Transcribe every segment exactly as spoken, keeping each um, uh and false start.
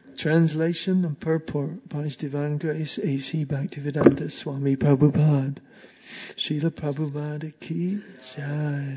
Translation and purport by His Divine Grace A C Bhaktivedanta Swami Prabhupada. Srila Prabhupada Ki Jai.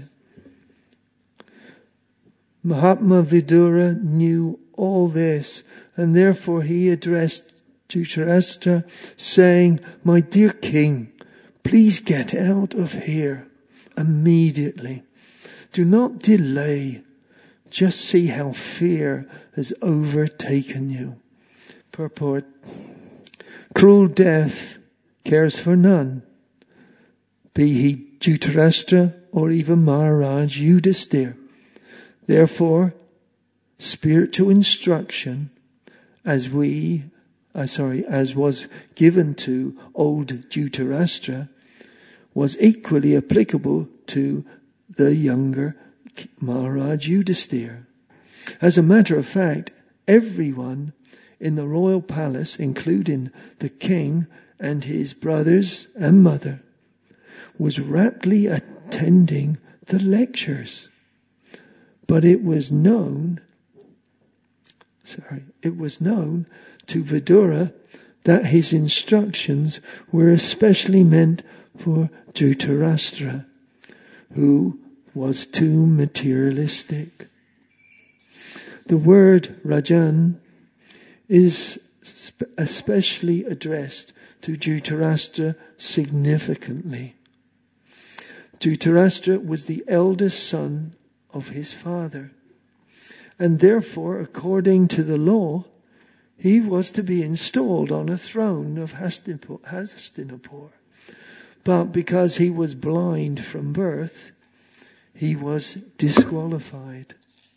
Mahatma Vidura knew all this, and therefore he addressed Dhritarashtra, saying, "My dear king, please get out of here immediately. Do not delay. Just see how fear has overtaken you." Purport: cruel death cares for none, be he Dhritarashtra or even Maharaj Yudhisthira. Therefore, spiritual instruction, as we, uh, sorry, as was given to old Dhritarashtra, was equally applicable to the younger Maharaj Yudhisthira. As a matter of fact, everyone in the royal palace, including the king and his brothers and mother, was raptly attending the lectures. But it was known, sorry, it was known to Vidura that his instructions were especially meant for Dhritarashtra, who was too materialistic. The word Rajan is especially addressed to Dhritarashtra significantly. Dhritarashtra was the eldest son of his father, and therefore, according to the law, he was to be installed on a throne of Hastinapur. But because he was blind from birth, he was disqualified.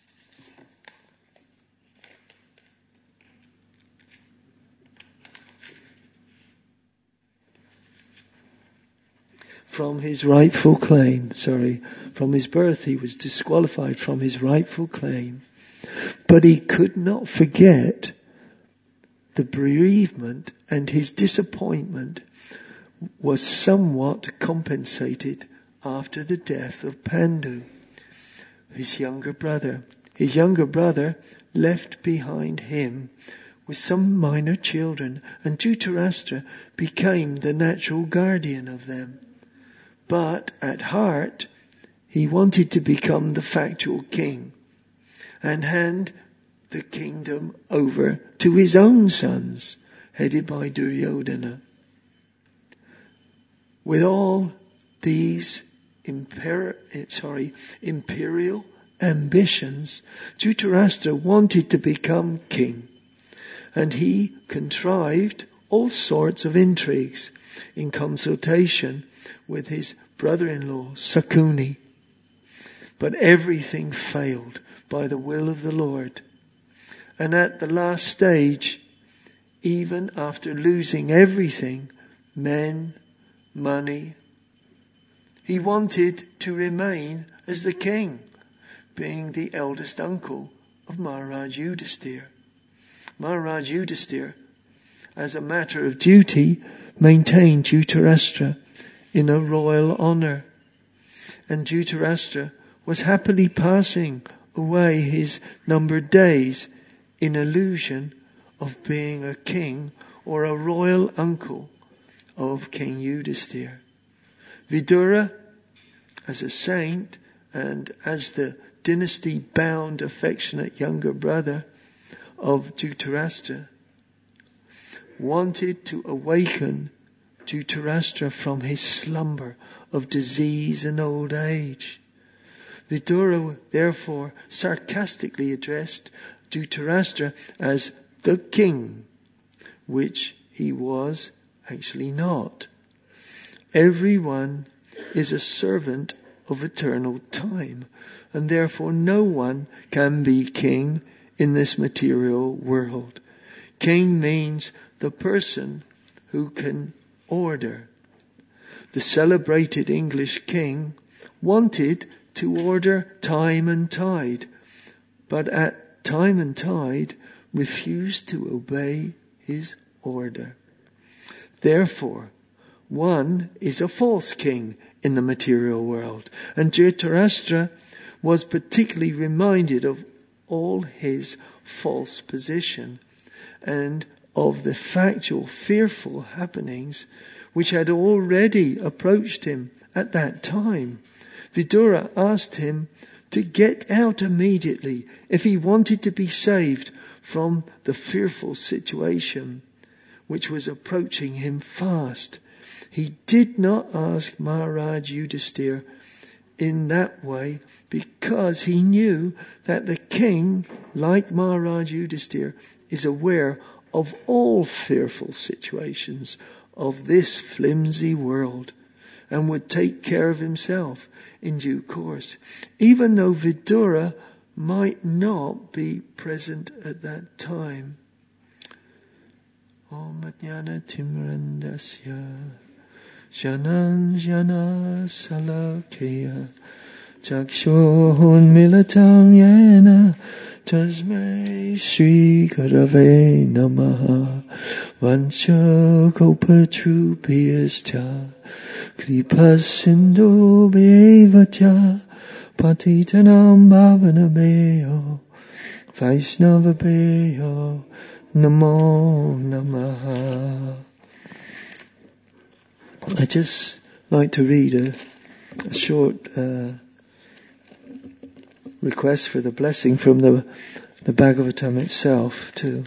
From his rightful claim, sorry, from his birth he was disqualified from his rightful claim. But he could not forget the bereavement, and his disappointment was somewhat compensated after the death of Pandu, his younger brother. His younger brother left behind him with some minor children, and Dhritarashtra became the natural guardian of them. But at heart, he wanted to become the factual king and hand the kingdom over to his own sons, headed by Duryodhana. With all these imper- sorry, imperial ambitions, Dhritarashtra wanted to become king, and he contrived all sorts of intrigues in consultation with his brother-in-law Sakuni. But everything failed by the will of the Lord. And at the last stage, even after losing everything, men, money, he wanted to remain as the king, being the eldest uncle of Maharaj Yudhisthira. Maharaj Yudhisthira, as a matter of duty, maintained Dhritarashtra in a royal honour. And Dhritarashtra was happily passing away his numbered days in illusion of being a king or a royal uncle of King Yudhisthira. Vidura, as a saint and as the dynasty-bound affectionate younger brother of Dhritarashtra, wanted to awaken Dhritarashtra from his slumber of disease and old age. Vidura therefore sarcastically addressed Dhritarashtra as the king, which he was actually not. Everyone is a servant of eternal time, and therefore no one can be king in this material world. King means the person who can order. The celebrated English king wanted to order time and tide, but at time and tide refused to obey his order. Therefore, one is a false king in the material world, and Dhritarashtra was particularly reminded of all his false position and of the factual, fearful happenings which had already approached him at that time, Vidura asked him to get out immediately if he wanted to be saved from the fearful situation which was approaching him fast. He did not ask Maharaj Yudhisthira in that way because he knew that the king, like Maharaj Yudhisthira, is aware of all fearful situations of this flimsy world and would take care of himself in due course, even though Vidura might not be present at that time. Om Jnana Timrandasya Janan Jana Salakeya Chakshon Milatam Yena Tasmai Sri Gurave Namaha Vancha Kopatrupiyastha Kripasindu Bevatya Patitanam Bhavanabeyo Vaishnavabeyo Namo Namaha. I just like to read a, a short uh, request for the blessing from the, the Bhagavatam itself too.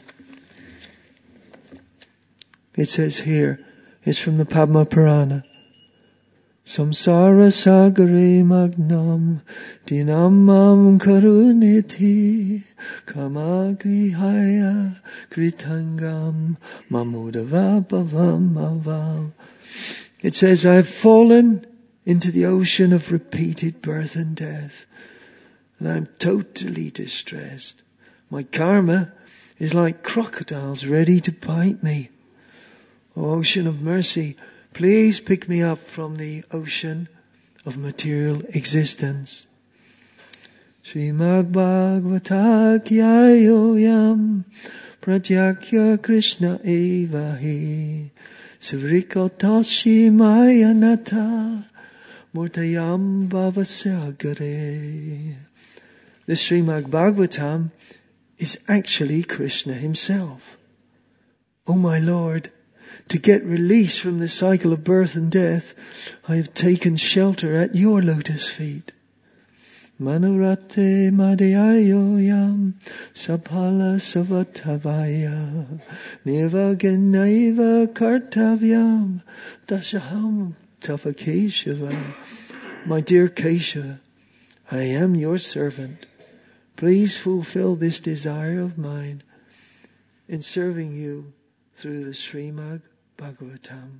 It says here, it's from the Padma Purana. Samsara sagare magnam dinamam karuniti kamagrihaya kritangam mamudava bhavam aval. It says, I have fallen into the ocean of repeated birth and death, and I am totally distressed. My karma is like crocodiles ready to bite me. O ocean of mercy, please pick me up from the ocean of material existence. Srimad Bhagavata Kyayoyam Pratyakya Krishna Evahi Savrikotashi Mayanata Murtayam Bhavasagare. The Srimad Bhagavatam is actually Krishna himself. O my Lord, to get release from the cycle of birth and death, I have taken shelter at your lotus feet. Manurate madhyayoyam sapala savatavaya nivaganaiva kartavyam dashaham tava Keshava. My dear Keshava, I am your servant. Please fulfill this desire of mine in serving you through the Srimad Bhagavatam.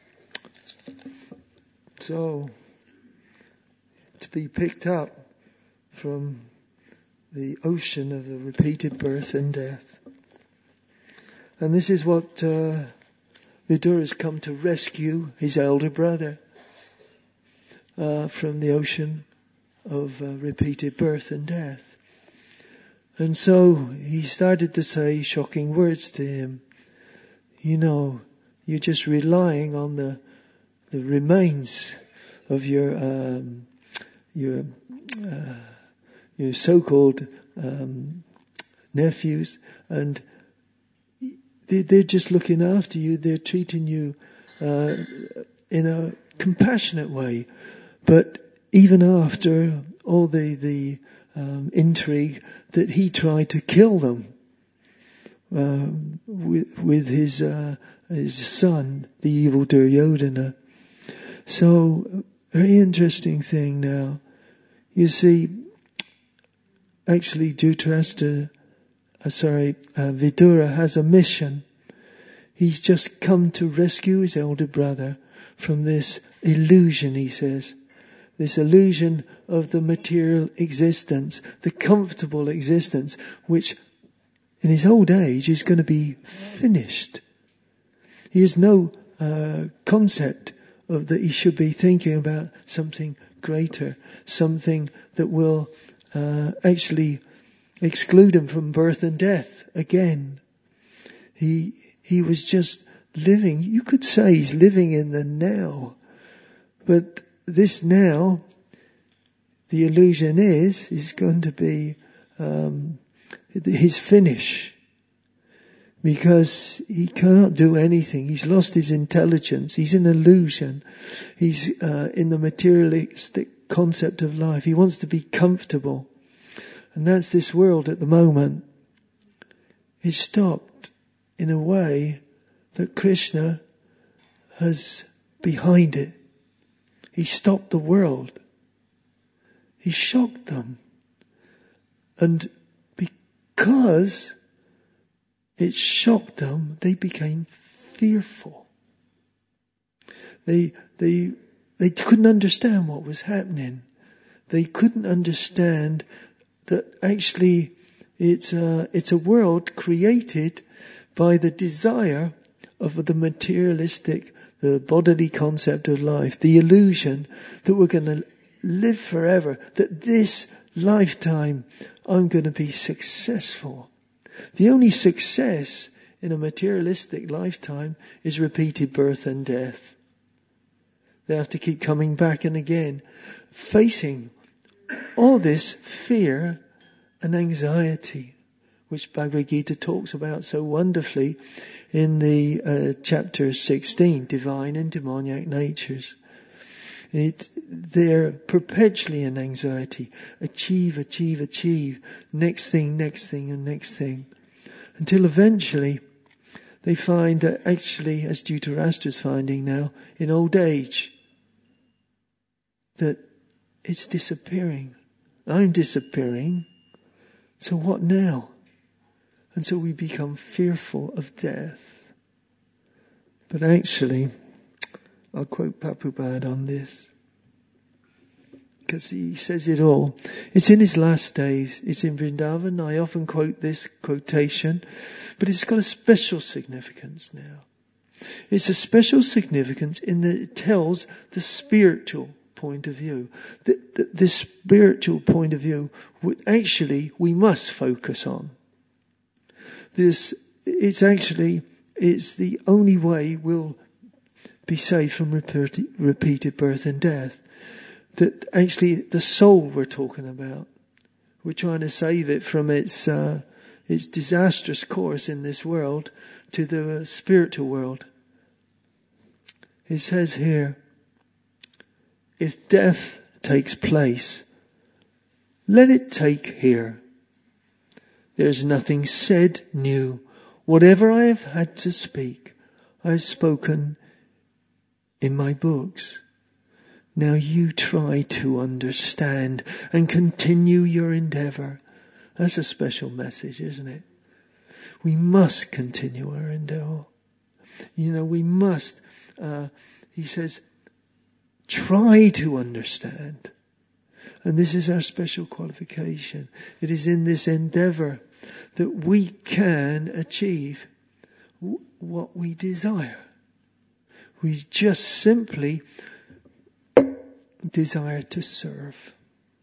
So, to be picked up from the ocean of the repeated birth and death. And this is what uh, Vidura has come to rescue his elder brother uh, from the ocean of uh, repeated birth and death. And so he started to say shocking words to him. You know, you're just relying on the the remains of your um, your uh, your so-called um, nephews, and they, they're just looking after you. They're treating you uh, in a compassionate way. But even after all the the um, intrigue, that he tried to kill them. Um, with, with his uh, his son, the evil Duryodhana. So, very interesting thing now. You see, actually, Dhritarashtra, uh, sorry, uh, Vidura has a mission. He's just come to rescue his elder brother from this illusion, he says. This illusion of the material existence, the comfortable existence, which in his old age is going to be finished. He has no uh, concept of that he should be thinking about something greater, something that will uh, actually exclude him from birth and death again. He he was just living, you could say he's living in the now. But this now, the illusion is, is going to be um, his finish. because he cannot do anything. He's lost his intelligence. He's an illusion. He's uh, in the materialistic concept of life. He wants to be comfortable. And that's this world at the moment. It's stopped in a way that Krishna has behind it. He stopped the world. He shocked them. And because it shocked them, they became fearful. They, they, they couldn't understand what was happening. They couldn't understand that actually it's a, it's a world created by the desire of the materialistic, the bodily concept of life, the illusion that we're going to live forever, that this lifetime I'm going to be successful. The only success in a materialistic lifetime is repeated birth and death. They have to keep coming back and again, facing all this fear and anxiety, which Bhagavad Gita talks about so wonderfully in the uh, chapter sixteen, divine and demoniac natures. It, they're perpetually in anxiety. Achieve, achieve, achieve. Next thing, next thing, and next thing. Until eventually they find that actually, as Dhritarashtra's finding now, in old age, that it's disappearing. I'm disappearing. So what now? And so we become fearful of death. But actually, I'll quote Prabhupada on this, because he says it all. It's in his last days. It's in Vrindavan. I often quote this quotation, but it's got a special significance now. It's a special significance in that it tells the spiritual point of view. The, the, this spiritual point of view, actually, we must focus on. This, it's actually, it's the only way we'll be saved from repeated, repeated birth and death. That actually the soul we're talking about, we're trying to save it from its uh, its disastrous course in this world to the uh, spiritual world. It says here, if death takes place, let it take here. There is nothing said new. Whatever I have had to speak, I have spoken in my books. Now you try to understand and continue your endeavor. That's a special message, isn't it? We must continue our endeavor. You know, we must, uh, he says, try to understand. And this is our special qualification. It is in this endeavor that we can achieve w- what we desire. We just simply desire to serve.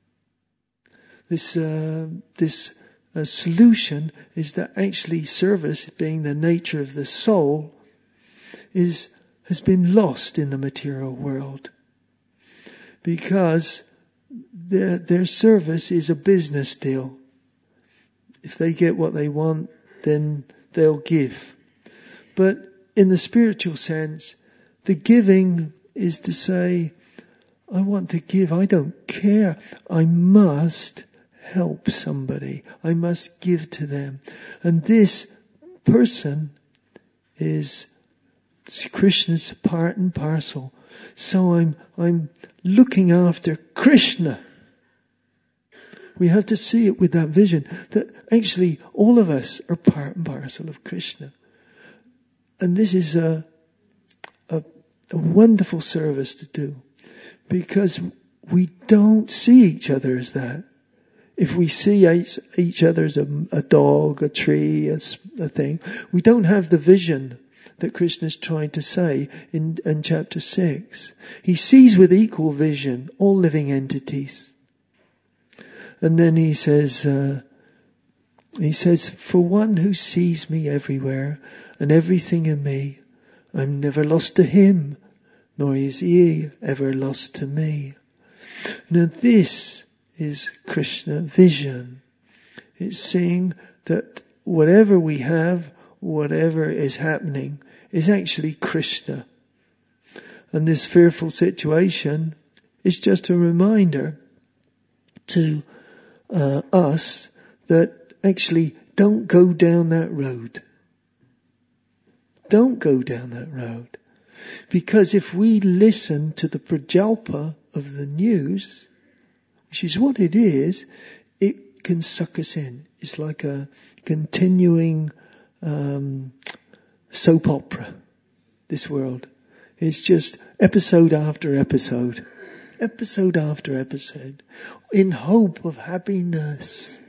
This uh, this uh, solution is that actually service, being the nature of the soul, is has been lost in the material world, because their their service is a business deal. If they get what they want, then they'll give. But in the spiritual sense, the giving is to say, I want to give. I don't care. I must help somebody. I must give to them. And this person is Krishna's part and parcel. So I'm, I'm looking after Krishna. We have to see it with that vision that actually all of us are part and parcel of Krishna. And this is a, a, a wonderful service to do, because we don't see each other as that. If we see each, each other as a, a dog, a tree, a, a thing, we don't have the vision that Krishna's trying to say in, in chapter six. He sees with equal vision all living entities. And then he says, uh, he says, for one who sees me everywhere and everything in me, I'm never lost to him, nor is he ever lost to me. Now this is Krishna vision. It's seeing that whatever we have, whatever is happening is actually Krishna. And this fearful situation is just a reminder to uh, us that actually don't go down that road. Don't go down that road. Because if we listen to the prajalpa of the news, which is what it is, it can suck us in. It's like a continuing um, soap opera, this world. It's just episode after episode, episode after episode, in hope of happiness.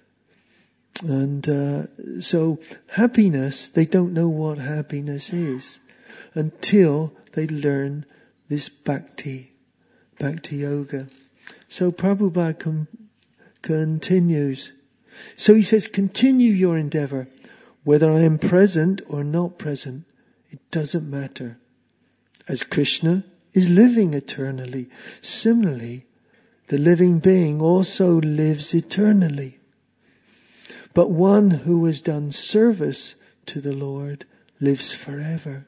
And uh, so happiness, they don't know what happiness is until they learn this bhakti, bhakti yoga. So Prabhupada com- continues. So he says, continue your endeavor. Whether I am present or not present, it doesn't matter. As Krishna is living eternally, similarly, the living being also lives eternally. But one who has done service to the Lord lives forever.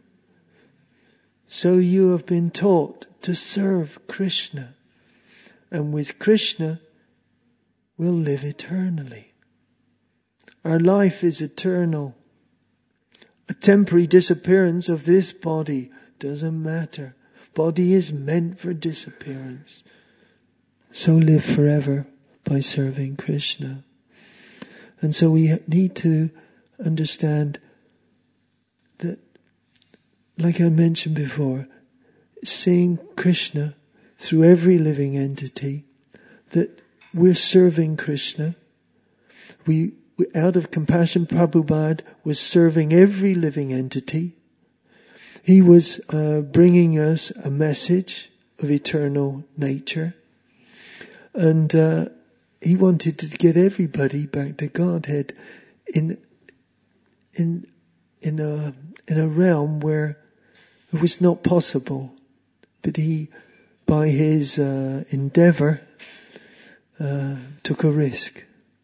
So you have been taught to serve Krishna. And with Krishna, we'll live eternally. Our life is eternal. A temporary disappearance of this body doesn't matter. Body is meant for disappearance. So live forever by serving Krishna. And so we need to understand that, like I mentioned before, seeing Krishna through every living entity, that we're serving Krishna. We, we out of compassion, Prabhupada was serving every living entity. He was uh, bringing us a message of eternal nature. And uh, he wanted to get everybody back to Godhead in in in a in a realm where it was not possible. But he, by his uh, endeavor, uh, took a risk.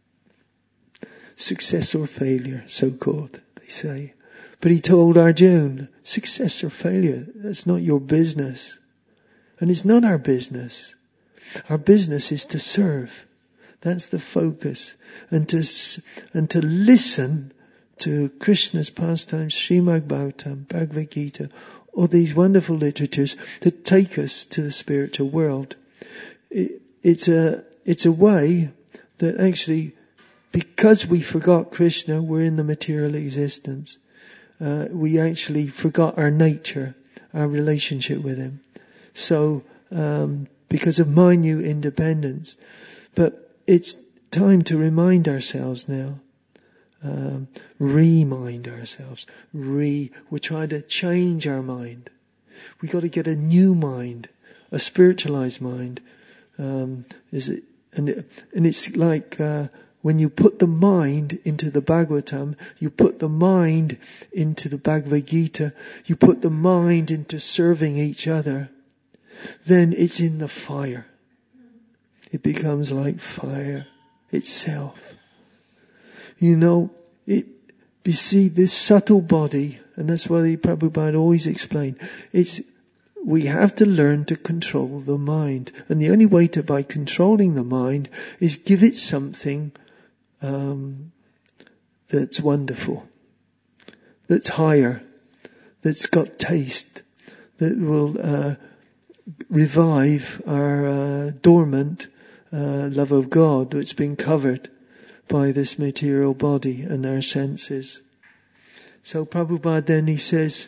Success or failure, so-called, they say. But he told Arjuna, success or failure, that's not your business. And it's not our business. Our business is to serve. That's the focus. And to, and to listen to Krishna's pastimes, Srimad Bhagavatam, Bhagavad Gita, all these wonderful literatures that take us to the spiritual world. It, it's a, it's a way that actually, because we forgot Krishna, we're in the material existence. Uh, we actually forgot our nature, our relationship with him. So, um, because of minute independence. But it's time to remind ourselves now. Um, remind ourselves. Re, we're trying to change our mind. We got to get a new mind, a spiritualized mind. Um, is it? And it, and it's like uh, when you put the mind into the Bhagavatam, you put the mind into the Bhagavad Gita, you put the mind into serving each other. Then it's in the fire. It becomes like fire itself. You know, it, you see this subtle body, and that's why the Prabhupada always explained, it's, we have to learn to control the mind. And the only way to, by controlling the mind, is give it something, um, that's wonderful, that's higher, that's got taste, that will, uh, revive our uh, dormant uh, love of God that's been covered by this material body and our senses. So Prabhupada then he says,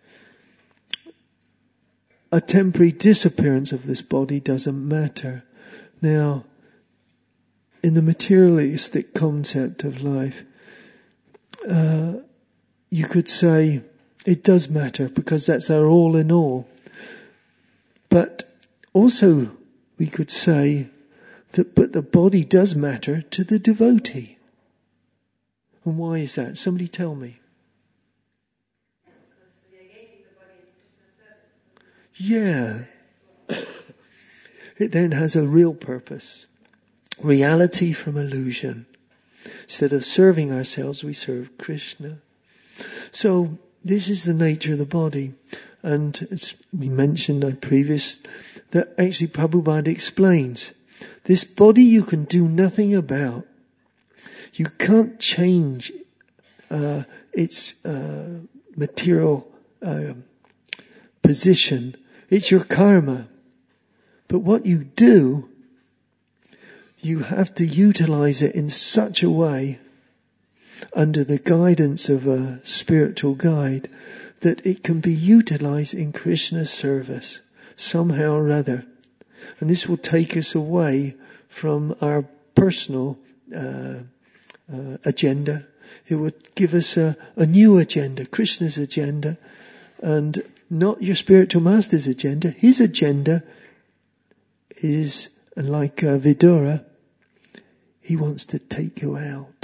a temporary disappearance of this body doesn't matter. Now, in the materialistic concept of life, uh, you could say it does matter because that's our all in all. But also we could say that, but the body does matter to the devotee. And why is that? Somebody tell me. Yeah. It then has a real purpose. Reality from illusion. Instead of serving ourselves, we serve Krishna. So this is the nature of the body. And as we mentioned in previous, that actually Prabhupada explains, this body you can do nothing about. You can't change uh, its uh, material uh, position. It's your karma. But what you do, you have to utilize it in such a way, under the guidance of a spiritual guide, that it can be utilized in Krishna's service somehow or other. And this will take us away from our personal uh, uh, agenda. It would give us a, a new agenda, Krishna's agenda, and not your spiritual master's agenda. His agenda is, like uh, Vidura, he wants to take you out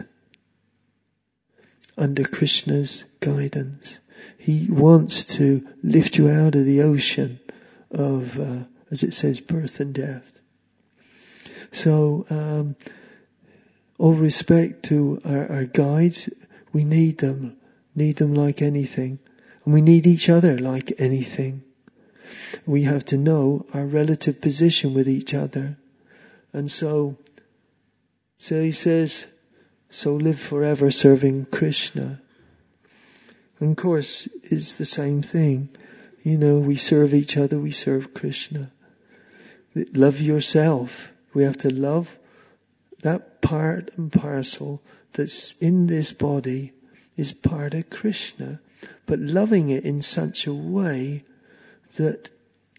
under Krishna's guidance. He wants to lift you out of the ocean of, uh, as it says, birth and death. So, um, all respect to our, our guides, we need them, need them like anything. And we need each other like anything. We have to know our relative position with each other. And so, so he says, so live forever serving Krishna. And of course, it's the same thing. You know, we serve each other, we serve Krishna. Love yourself. We have to love that part and parcel that's in this body is part of Krishna. But loving it in such a way that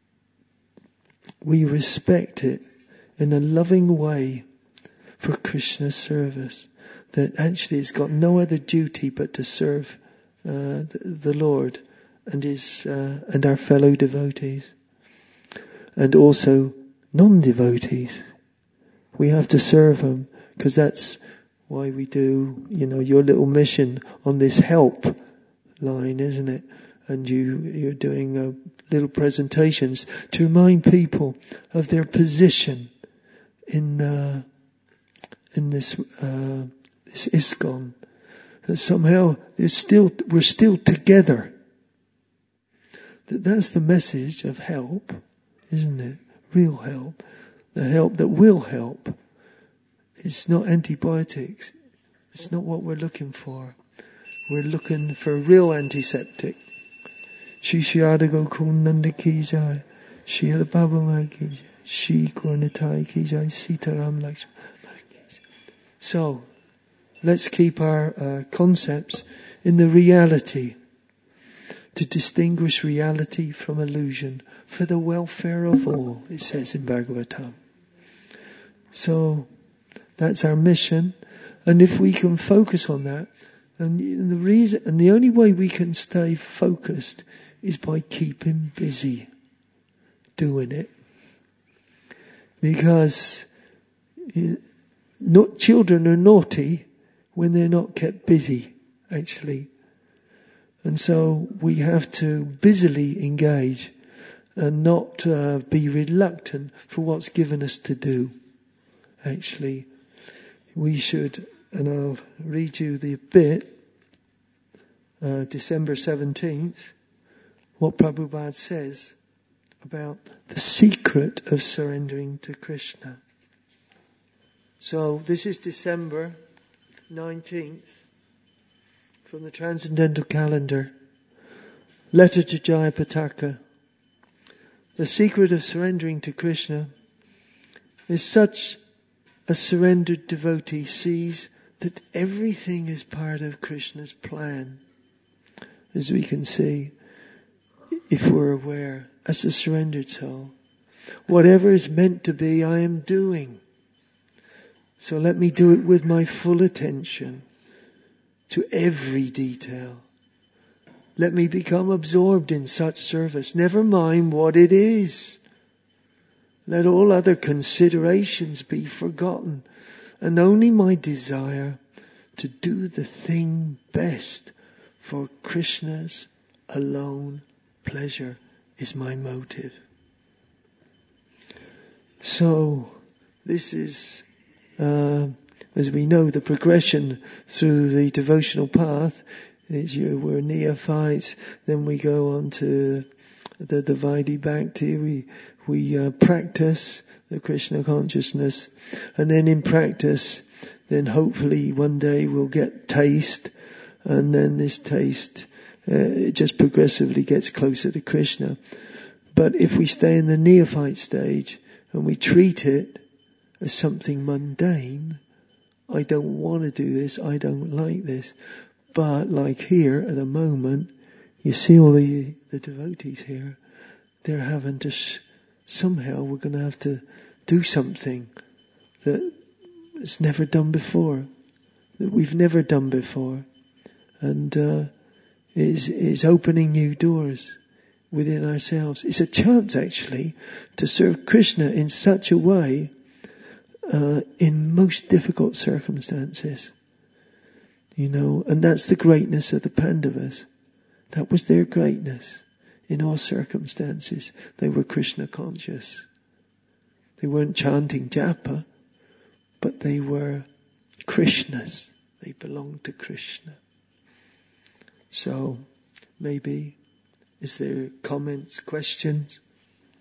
we respect it in a loving way for Krishna's service. That actually it's got no other duty but to serve uh, the, the Lord and his uh, and our fellow devotees, and also non-devotees. We have to serve them, because that's why we do, you know, your little mission on this help line, isn't it? And you, you're doing uh, little presentations to remind people of their position in uh, in this uh, this ISKCON. That somehow it's still we're still together. That that's the message of help, isn't it? Real help, the help that will help. It's not antibiotics. It's not what we're looking for. We're looking for a real antiseptic. Shri Shri Radha Gokul Nanda ki jai, Shri Radha Baba Mai ki jai, Shri Gaura ki jai, Sitaram Lakshmana ki jai. So, let's keep our uh, concepts in the reality, to distinguish reality from illusion, for the welfare of all, it says in Bhagavatam. So, that's our mission, and if we can focus on that, and the reason, and the only way we can stay focused is by keeping busy doing it. Because you know, children are naughty when they're not kept busy, actually. And so we have to busily engage and not uh, be reluctant for what's given us to do. Actually, we should, and I'll read you the bit, uh, December seventeenth, what Prabhupada says about the secret of surrendering to Krishna. So this is December nineteenth from the Transcendental Calendar. Letter to Jayapataka. The secret of surrendering to Krishna is such a surrendered devotee sees that everything is part of Krishna's plan. As we can see, if we're aware, as a surrendered soul, whatever is meant to be, I am doing. So let me do it with my full attention to every detail. Let me become absorbed in such service. Never mind what it is. Let all other considerations be forgotten, and only my desire to do the thing best for Krishna's alone pleasure is my motive. So, this is, uh, as we know, the progression through the devotional path It's you, we're neophytes. Then we go on to the Dvaiti Bhakti. We we uh, practice the Krishna consciousness, and then in practice, then hopefully one day we'll get taste, and then this taste uh, it just progressively gets closer to Krishna. But if we stay in the neophyte stage and we treat it as something mundane, I don't want to do this, I don't like this. But like here at the moment, you see all the the devotees here, they're having to, sh- somehow we're going to have to do something that is never done before, that we've never done before. And uh, is is opening new doors within ourselves. It's a chance actually to serve Krishna in such a way uh, in most difficult circumstances. You know, and that's the greatness of the Pandavas. That was their greatness. In all circumstances, they were Krishna conscious. They weren't chanting japa, but they were Krishnas. They belonged to Krishna. So, maybe, is there comments, questions?